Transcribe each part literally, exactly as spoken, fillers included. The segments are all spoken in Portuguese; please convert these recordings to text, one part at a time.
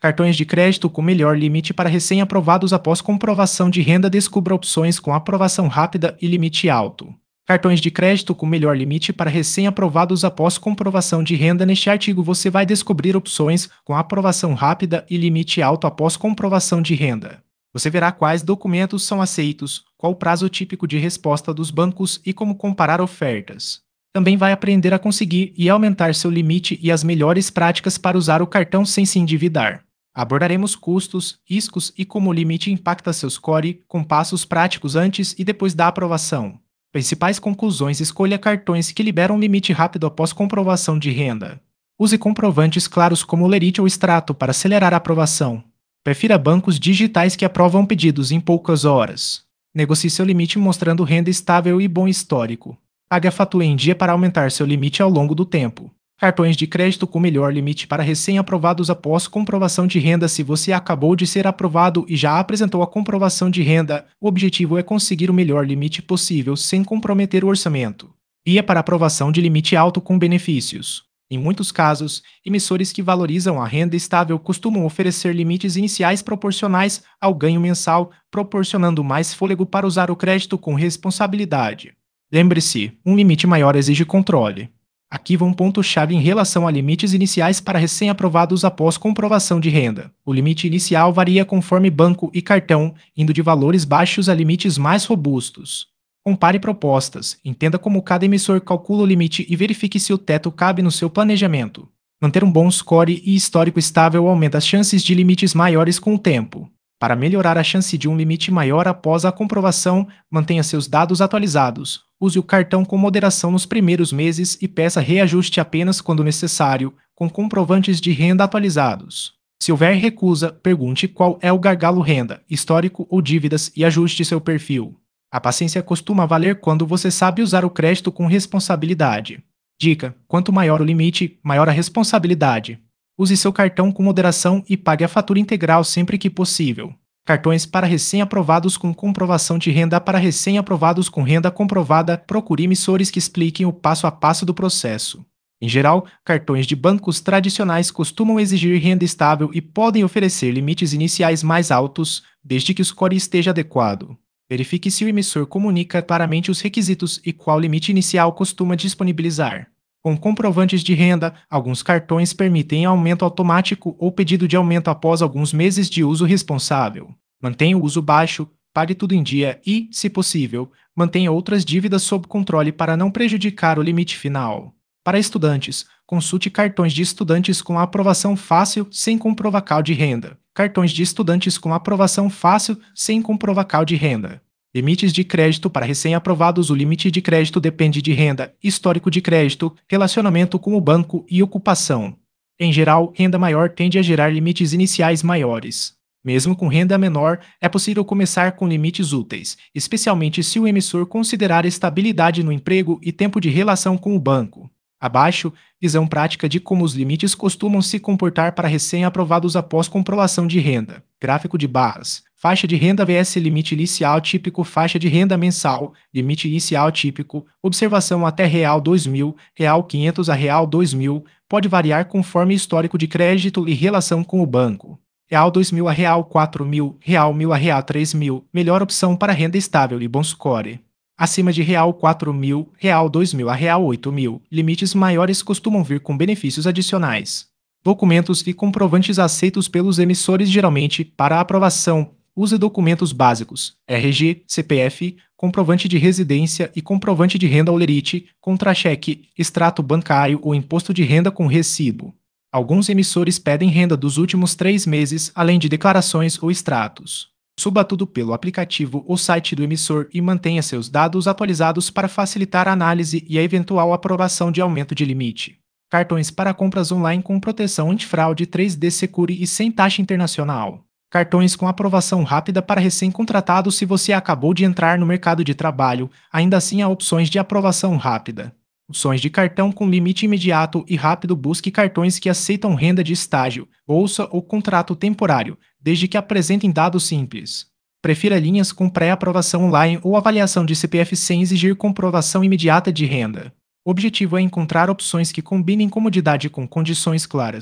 Cartões de crédito com melhor limite para recém-aprovados após comprovação de renda. Descubra opções com aprovação rápida e limite alto. Cartões de crédito com melhor limite para recém-aprovados após comprovação de renda. Neste artigo você vai descobrir opções com aprovação rápida e limite alto após comprovação de renda. Você verá quais documentos são aceitos, qual o prazo típico de resposta dos bancos e como comparar ofertas. Também vai aprender a conseguir e aumentar seu limite e as melhores práticas para usar o cartão sem se endividar. Abordaremos custos, riscos e como o limite impacta seu score, com passos práticos antes e depois da aprovação. Principais conclusões: escolha cartões que liberam limite rápido após comprovação de renda. Use comprovantes claros como o Lerite ou Extrato para acelerar a aprovação. Prefira bancos digitais que aprovam pedidos em poucas horas. Negocie seu limite mostrando renda estável e bom histórico. Pague a fatura em dia para aumentar seu limite ao longo do tempo. Cartões de crédito com melhor limite para recém-aprovados após comprovação de renda. Se você acabou de ser aprovado e já apresentou a comprovação de renda, o objetivo é conseguir o melhor limite possível sem comprometer o orçamento. Guia para aprovação de limite alto com benefícios. Em muitos casos, emissores que valorizam a renda estável costumam oferecer limites iniciais proporcionais ao ganho mensal, proporcionando mais fôlego para usar o crédito com responsabilidade. Lembre-se, um limite maior exige controle. Aqui vão um ponto-chave em relação a limites iniciais para recém-aprovados após comprovação de renda. O limite inicial varia conforme banco e cartão, indo de valores baixos a limites mais robustos. Compare propostas, entenda como cada emissor calcula o limite e verifique se o teto cabe no seu planejamento. Manter um bom score e histórico estável aumenta as chances de limites maiores com o tempo. Para melhorar a chance de um limite maior após a comprovação, mantenha seus dados atualizados. Use o cartão com moderação nos primeiros meses e peça reajuste apenas quando necessário, com comprovantes de renda atualizados. Se houver recusa, pergunte qual é o gargalo: renda, histórico ou dívidas, e ajuste seu perfil. A paciência costuma valer quando você sabe usar o crédito com responsabilidade. Dica: quanto maior o limite, maior a responsabilidade. Use seu cartão com moderação e pague a fatura integral sempre que possível. Cartões para recém-aprovados com comprovação de renda. Para recém-aprovados com renda comprovada, procure emissores que expliquem o passo a passo do processo. Em geral, cartões de bancos tradicionais costumam exigir renda estável e podem oferecer limites iniciais mais altos, desde que o score esteja adequado. Verifique se o emissor comunica claramente os requisitos e qual limite inicial costuma disponibilizar. Com comprovantes de renda, alguns cartões permitem aumento automático ou pedido de aumento após alguns meses de uso responsável. Mantenha o uso baixo, pague tudo em dia e, se possível, mantenha outras dívidas sob controle para não prejudicar o limite final. Para estudantes, consulte cartões de estudantes com aprovação fácil sem comprovacal de renda. Cartões de estudantes com aprovação fácil sem comprovacal de renda. Limites de crédito para recém-aprovados. O limite de crédito depende de renda, histórico de crédito, relacionamento com o banco e ocupação. Em geral, renda maior tende a gerar limites iniciais maiores. Mesmo com renda menor, é possível começar com limites úteis, especialmente se o emissor considerar estabilidade no emprego e tempo de relação com o banco. Abaixo, visão prática de como os limites costumam se comportar para recém-aprovados após comprovação de renda. Gráfico de barras. Faixa de renda vs limite inicial típico. Faixa de renda mensal. Limite inicial típico. Observação até real dois mil, real quinhentos a real dois mil. Pode variar conforme histórico de crédito e relação com o banco. Real dois mil a real quatro mil, real mil a real três mil. Melhor opção para renda estável e bom score. Acima de real quatro mil, real dois mil a real oito mil, limites maiores costumam vir com benefícios adicionais. Documentos e comprovantes aceitos pelos emissores. Geralmente, para aprovação, use documentos básicos: R G, C P F, comprovante de residência e comprovante de renda ou lerite, contra-cheque, extrato bancário ou imposto de renda com recibo. Alguns emissores pedem renda dos últimos três meses, além de declarações ou extratos. Suba tudo pelo aplicativo ou site do emissor e mantenha seus dados atualizados para facilitar a análise e a eventual aprovação de aumento de limite. Cartões para compras online com proteção antifraude três D Secure e sem taxa internacional. Cartões com aprovação rápida para recém-contratados. Se você acabou de entrar no mercado de trabalho, ainda assim há opções de aprovação rápida. Opções de cartão com limite imediato e rápido. Busque cartões que aceitam renda de estágio, bolsa ou contrato temporário, desde que apresentem dados simples. Prefira linhas com pré-aprovação online ou avaliação de C P F sem exigir comprovação imediata de renda. O objetivo é encontrar opções que combinem comodidade com condições claras.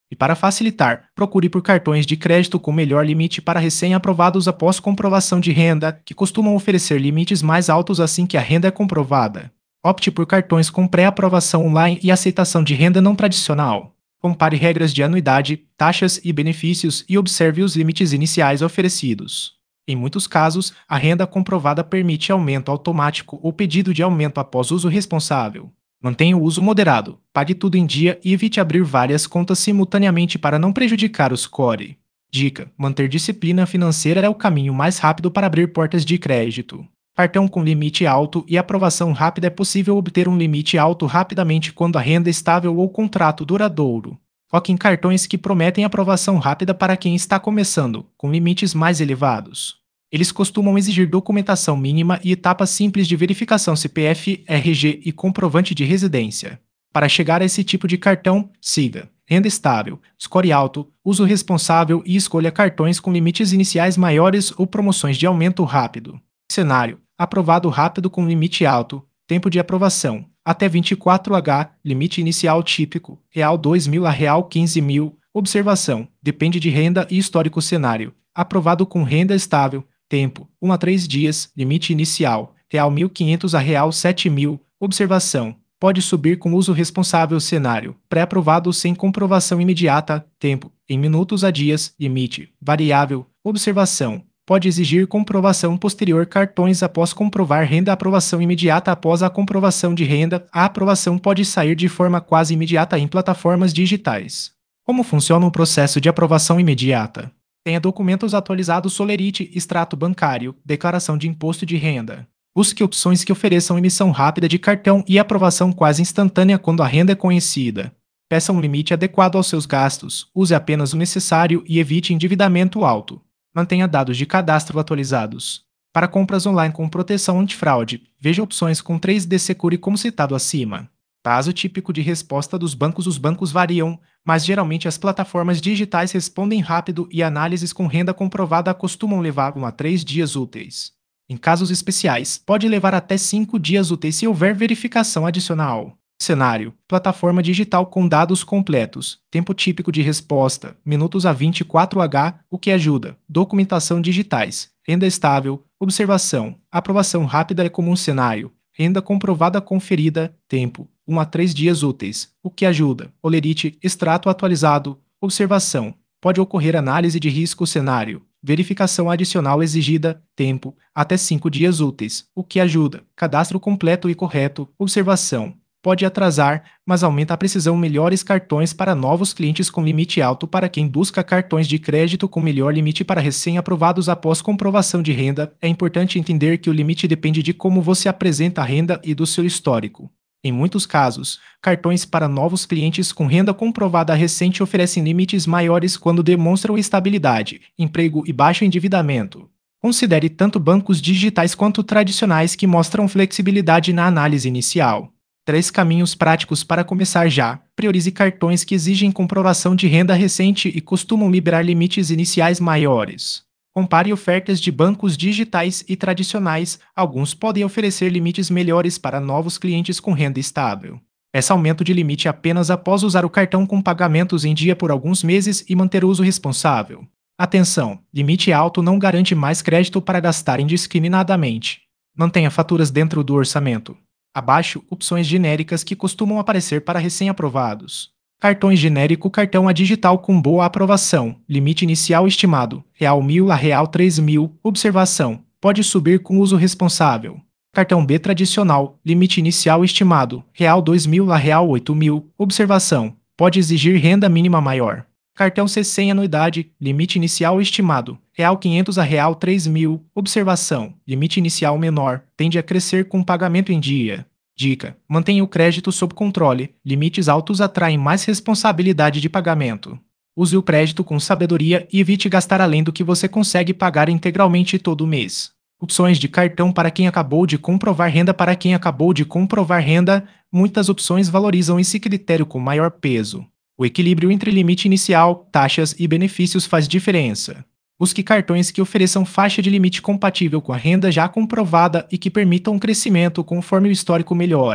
E para facilitar, procure por cartões de crédito com melhor limite para recém-aprovados após comprovação de renda, que costumam oferecer limites mais altos assim que a renda é comprovada. Opte por cartões com pré-aprovação online e aceitação de renda não tradicional. Compare regras de anuidade, taxas e benefícios e observe os limites iniciais oferecidos. Em muitos casos, a renda comprovada permite aumento automático ou pedido de aumento após uso responsável. Mantenha o uso moderado, pague tudo em dia e evite abrir várias contas simultaneamente para não prejudicar o score. Dica: manter disciplina financeira é o caminho mais rápido para abrir portas de crédito. Cartão com limite alto e aprovação rápida. É possível obter um limite alto rapidamente quando a renda é estável ou contrato duradouro. Foque em cartões que prometem aprovação rápida para quem está começando, com limites mais elevados. Eles costumam exigir documentação mínima e etapas simples de verificação C P F, R G e comprovante de residência. Para chegar a esse tipo de cartão, siga renda estável, score alto, uso responsável e escolha cartões com limites iniciais maiores ou promoções de aumento rápido. Cenário: aprovado rápido com limite alto. Tempo de aprovação: até vinte e quatro horas, limite inicial típico, real dois mil a real quinze mil. Observação: depende de renda e histórico. Cenário: aprovado com renda estável. Tempo: um a três dias, limite inicial, real mil e quinhentos a real sete mil. Observação: pode subir com uso responsável. Cenário: pré-aprovado sem comprovação imediata. Tempo: em minutos a dias, limite variável. Observação: pode exigir comprovação posterior. Cartões após comprovar renda. Aprovação imediata. Após a comprovação de renda, a aprovação pode sair de forma quase imediata em plataformas digitais. Como funciona o processo de aprovação imediata? Tenha documentos atualizados: Solerite, extrato bancário, declaração de imposto de renda. Busque opções que ofereçam emissão rápida de cartão e aprovação quase instantânea quando a renda é conhecida. Peça um limite adequado aos seus gastos, use apenas o necessário e evite endividamento alto. Mantenha dados de cadastro atualizados. Para compras online com proteção antifraude, veja opções com três D Secure como citado acima. Prazo típico de resposta dos bancos: os bancos variam, mas geralmente as plataformas digitais respondem rápido e análises com renda comprovada costumam levar um a três dias úteis. Em casos especiais, pode levar até cinco dias úteis se houver verificação adicional. Cenário: plataforma digital com dados completos. Tempo típico de resposta: minutos a vinte e quatro horas, o que ajuda. Documentação digitais. Renda estável. Observação: aprovação rápida é comum. Cenário: renda comprovada conferida. Tempo: um a três dias úteis, o que ajuda. Olerite, extrato atualizado. Observação: pode ocorrer análise de risco. Cenário: verificação adicional exigida. Tempo: até cinco dias úteis, o que ajuda. Cadastro completo e correto. Observação: pode atrasar, mas aumenta a precisão. Melhores cartões para novos clientes com limite alto. Para quem busca cartões de crédito com melhor limite para recém-aprovados após comprovação de renda, é importante entender que o limite depende de como você apresenta a renda e do seu histórico. Em muitos casos, cartões para novos clientes com renda comprovada recente oferecem limites maiores quando demonstram estabilidade, emprego e baixo endividamento. Considere tanto bancos digitais quanto tradicionais que mostram flexibilidade na análise inicial. Três caminhos práticos para começar já. Priorize cartões que exigem comprovação de renda recente e costumam liberar limites iniciais maiores. Compare ofertas de bancos digitais e tradicionais. Alguns podem oferecer limites melhores para novos clientes com renda estável. Peça aumento de limite apenas após usar o cartão com pagamentos em dia por alguns meses e manter o uso responsável. Atenção: limite alto não garante mais crédito para gastar indiscriminadamente. Mantenha faturas dentro do orçamento. Abaixo, opções genéricas que costumam aparecer para recém-aprovados. Cartões genérico: cartão A digital com boa aprovação. Limite inicial estimado: real mil a real três mil. Observação: pode subir com uso responsável. Cartão B tradicional: limite inicial estimado: real dois mil a real oito mil. Observação: pode exigir renda mínima maior. Cartão C sem anuidade: limite inicial estimado: real quinhentos a real três mil. Observação: limite inicial menor, tende a crescer com pagamento em dia. Dica: mantenha o crédito sob controle. Limites altos atraem mais responsabilidade de pagamento. Use o crédito com sabedoria e evite gastar além do que você consegue pagar integralmente todo mês. Opções de cartão para quem acabou de comprovar renda. Para quem acabou de comprovar renda, muitas opções valorizam esse critério com maior peso. O equilíbrio entre limite inicial, taxas e benefícios faz diferença. Busque cartões que ofereçam faixa de limite compatível com a renda já comprovada e que permitam um crescimento conforme o histórico melhora.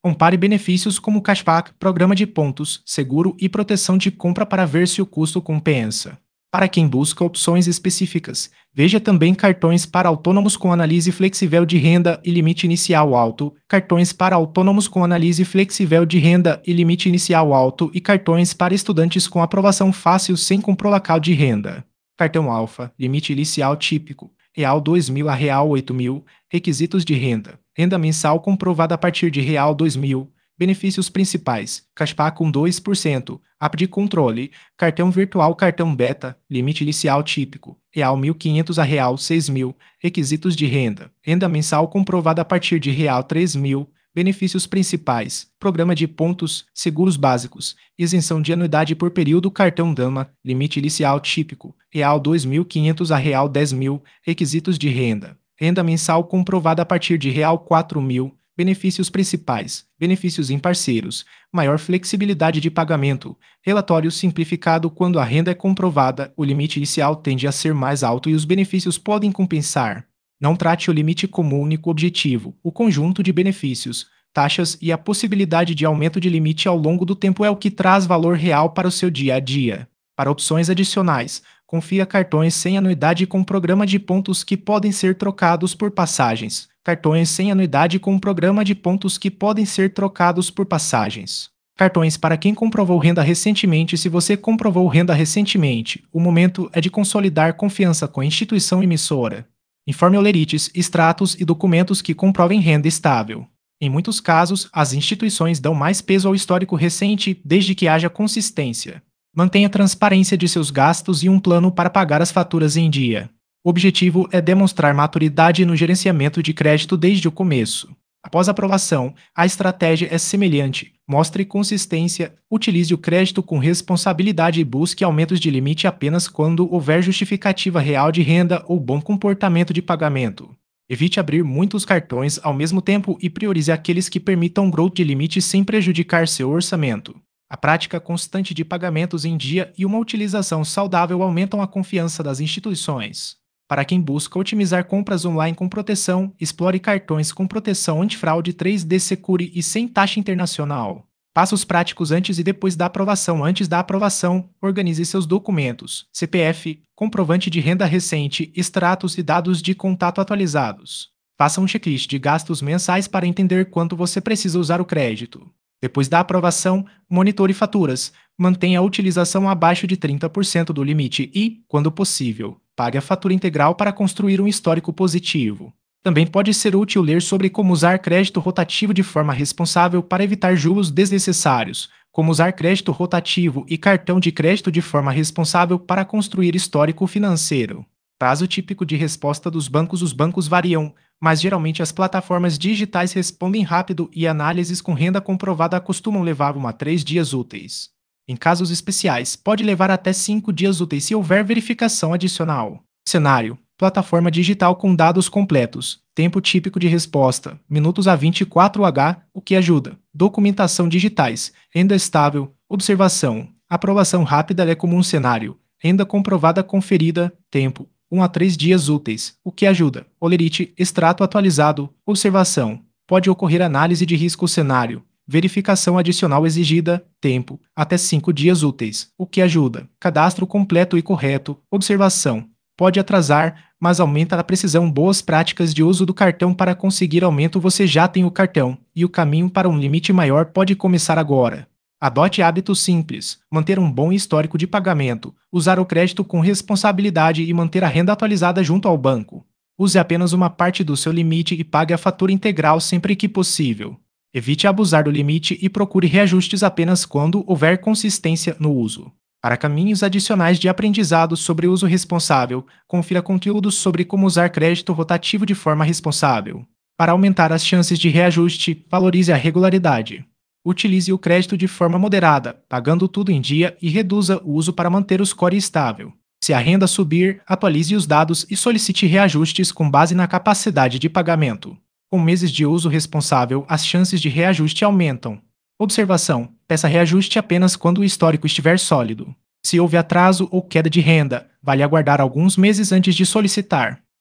Compare benefícios como cashback, programa de pontos, seguro e proteção de compra para ver se o custo compensa. Para quem busca opções específicas, veja também cartões para autônomos com análise flexível de renda e limite inicial alto, cartões para autônomos com análise flexível de renda e limite inicial alto e cartões para estudantes com aprovação fácil sem comprovacal de renda. Cartão Alfa, limite inicial típico, real dois mil a real oito mil, requisitos de renda, renda mensal comprovada a partir de real dois mil, benefícios principais, cashback com dois por cento, app de controle, cartão virtual cartão beta, limite inicial típico, real mil e quinhentos a real seis mil, requisitos de renda, renda mensal comprovada a partir de real três mil, benefícios principais, programa de pontos, seguros básicos, isenção de anuidade por período cartão Dama, limite inicial típico, real dois mil e quinhentos a real dez mil, requisitos de renda, renda mensal comprovada a partir de real quatro mil, benefícios principais, benefícios em parceiros, maior flexibilidade de pagamento, relatório simplificado quando a renda é comprovada, o limite inicial tende a ser mais alto e os benefícios podem compensar. Não trate o limite como único objetivo, o conjunto de benefícios, taxas e a possibilidade de aumento de limite ao longo do tempo é o que traz valor real para o seu dia a dia. Para opções adicionais, confira cartões sem anuidade com programa de pontos que podem ser trocados por passagens. Cartões sem anuidade com programa de pontos que podem ser trocados por passagens. Cartões para quem comprovou renda recentemente. Se você comprovou renda recentemente, o momento é de consolidar confiança com a instituição emissora. Informe olerites, extratos e documentos que comprovem renda estável. Em muitos casos, as instituições dão mais peso ao histórico recente desde que haja consistência. Mantenha a transparência de seus gastos e um plano para pagar as faturas em dia. O objetivo é demonstrar maturidade no gerenciamento de crédito desde o começo. Após a aprovação, a estratégia é semelhante. Mostre consistência, utilize o crédito com responsabilidade e busque aumentos de limite apenas quando houver justificativa real de renda ou bom comportamento de pagamento. Evite abrir muitos cartões ao mesmo tempo e priorize aqueles que permitam growth de limite sem prejudicar seu orçamento. A prática constante de pagamentos em dia e uma utilização saudável aumentam a confiança das instituições. Para quem busca otimizar compras online com proteção, explore cartões com proteção antifraude três D Secure e sem taxa internacional. Passos práticos antes e depois da aprovação. Antes da aprovação, organize seus documentos, C P F, comprovante de renda recente, extratos e dados de contato atualizados. Faça um checklist de gastos mensais para entender quanto você precisa usar o crédito. Depois da aprovação, monitore faturas. Mantenha a utilização abaixo de trinta por cento do limite e, quando possível, pague a fatura integral para construir um histórico positivo. Também pode ser útil ler sobre como usar crédito rotativo de forma responsável para evitar juros desnecessários, como usar crédito rotativo e cartão de crédito de forma responsável para construir histórico financeiro. Prazo típico de resposta dos bancos. Os bancos variam, mas geralmente as plataformas digitais respondem rápido e análises com renda comprovada costumam levar um a três dias úteis. Em casos especiais, pode levar até cinco dias úteis se houver verificação adicional. Cenário: plataforma digital com dados completos. Tempo típico de resposta: minutos a vinte e quatro horas, o que ajuda. Documentação digitais. Renda estável. Observação: aprovação rápida é comum. Cenário: renda comprovada conferida. Tempo: um a três dias úteis, o que ajuda. Olerite: extrato atualizado. Observação: pode ocorrer análise de risco. Cenário: verificação adicional exigida. Tempo: até cinco dias úteis, o que ajuda. Cadastro completo e correto. Observação: pode atrasar, mas aumenta a precisão. Boas práticas de uso do cartão para conseguir aumento. Você já tem o cartão, e o caminho para um limite maior pode começar agora. Adote hábitos simples, manter um bom histórico de pagamento, usar o crédito com responsabilidade e manter a renda atualizada junto ao banco. Use apenas uma parte do seu limite e pague a fatura integral sempre que possível. Evite abusar do limite e procure reajustes apenas quando houver consistência no uso. Para caminhos adicionais de aprendizado sobre uso responsável, confira conteúdos sobre como usar crédito rotativo de forma responsável. Para aumentar as chances de reajuste, valorize a regularidade. Utilize o crédito de forma moderada, pagando tudo em dia e reduza o uso para manter o score estável. Se a renda subir, atualize os dados e solicite reajustes com base na capacidade de pagamento. Com meses de uso responsável, as chances de reajuste aumentam. Observação: peça reajuste apenas quando o histórico estiver sólido. Se houve atraso ou queda de renda, vale aguardar alguns meses antes de solicitar.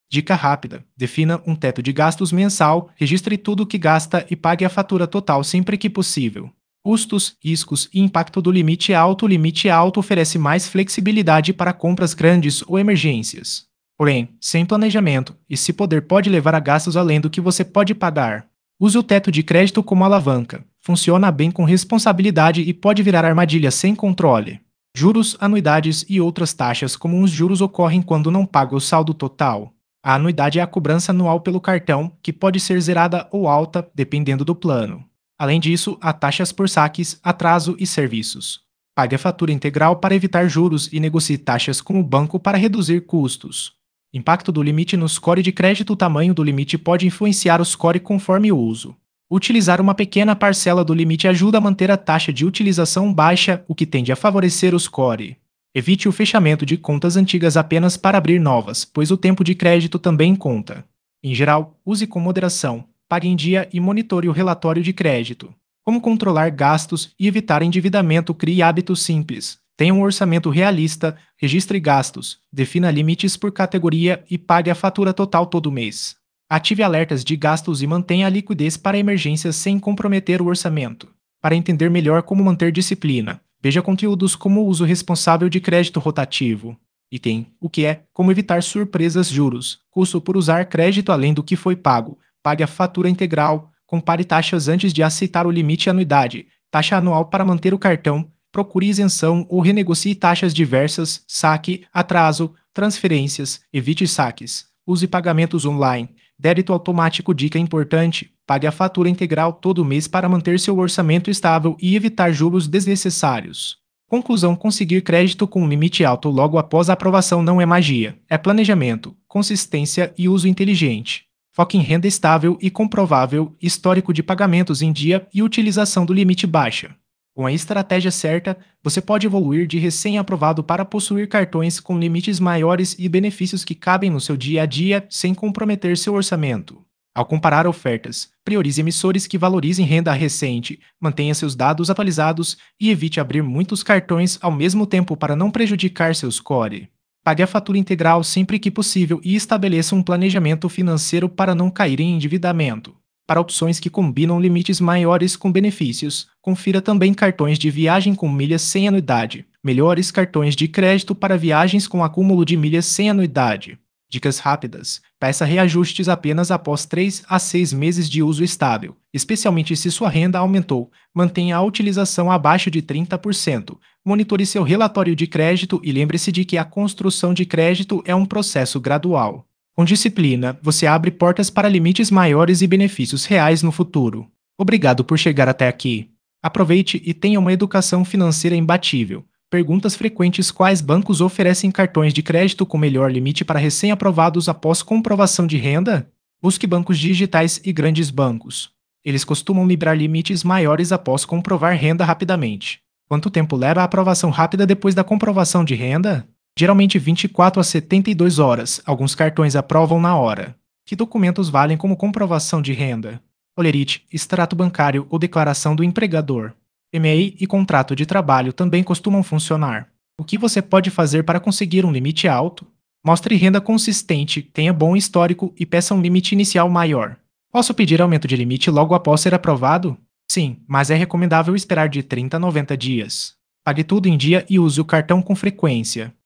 Dica rápida: defina um teto de gastos mensal, registre tudo o que gasta e pague a fatura total sempre que possível. Custos, riscos e impacto do limite alto. O limite alto oferece mais flexibilidade para compras grandes ou emergências. Porém, sem planejamento, esse poder pode levar a gastos além do que você pode pagar. Use o teto de crédito como alavanca. Funciona bem com responsabilidade e pode virar armadilha sem controle. Juros, anuidades e outras taxas comuns. Juros ocorrem quando não paga o saldo total. A anuidade é a cobrança anual pelo cartão, que pode ser zerada ou alta, dependendo do plano. Além disso, há taxas por saques, atraso e serviços. Pague a fatura integral para evitar juros e negocie taxas com o banco para reduzir custos. Impacto do limite no score de crédito. O tamanho do limite pode influenciar o score conforme o uso. Utilizar uma pequena parcela do limite ajuda a manter a taxa de utilização baixa, o que tende a favorecer o score. Evite o fechamento de contas antigas apenas para abrir novas, pois o tempo de crédito também conta. Em geral, use com moderação, pague em dia e monitore o relatório de crédito. Como controlar gastos e evitar endividamento? Crie hábitos simples. Tenha um orçamento realista, registre gastos, defina limites por categoria e pague a fatura total todo mês. Ative alertas de gastos e mantenha a liquidez para emergências sem comprometer o orçamento. Para entender melhor como manter disciplina, veja conteúdos como o uso responsável de crédito rotativo. Item: o que é, como evitar surpresas. Juros, custo por usar crédito além do que foi pago. Pague a fatura integral, compare taxas antes de aceitar o limite. Anuidade, taxa anual para manter o cartão. Procure isenção ou renegocie taxas diversas. Saque, atraso, transferências, evite saques. Use pagamentos online. Débito automático. Dica importante: pague a fatura integral todo mês para manter seu orçamento estável e evitar juros desnecessários. Conclusão: conseguir crédito com um limite alto logo após a aprovação não é magia, é planejamento, consistência e uso inteligente. Foque em renda estável e comprovável, histórico de pagamentos em dia e utilização do limite baixa. Com a estratégia certa, você pode evoluir de recém-aprovado para possuir cartões com limites maiores e benefícios que cabem no seu dia a dia sem comprometer seu orçamento. Ao comparar ofertas, priorize emissores que valorizem renda recente, mantenha seus dados atualizados e evite abrir muitos cartões ao mesmo tempo para não prejudicar seu score. Pague a fatura integral sempre que possível e estabeleça um planejamento financeiro para não cair em endividamento. Para opções que combinam limites maiores com benefícios, confira também cartões de viagem com milhas sem anuidade, melhores cartões de crédito para viagens com acúmulo de milhas sem anuidade. Dicas rápidas: peça reajustes apenas após três a seis meses de uso estável, especialmente se sua renda aumentou. Mantenha a utilização abaixo de trinta por cento. Monitore seu relatório de crédito e lembre-se de que a construção de crédito é um processo gradual. Com disciplina, você abre portas para limites maiores e benefícios reais no futuro. Obrigado por chegar até aqui. Aproveite e tenha uma educação financeira imbatível. Perguntas frequentes: quais bancos oferecem cartões de crédito com melhor limite para recém-aprovados após comprovação de renda? Busque bancos digitais e grandes bancos. Eles costumam liberar limites maiores após comprovar renda rapidamente. Quanto tempo leva a aprovação rápida depois da comprovação de renda? Geralmente vinte e quatro a setenta e duas horas. Alguns cartões aprovam na hora. Que documentos valem como comprovação de renda? Olerite, extrato bancário ou declaração do empregador. E M E I e contrato de trabalho também costumam funcionar. O que você pode fazer para conseguir um limite alto? Mostre renda consistente, tenha bom histórico e peça um limite inicial maior. Posso pedir aumento de limite logo após ser aprovado? Sim, mas é recomendável esperar de trinta a noventa dias. Pague tudo em dia e use o cartão com frequência.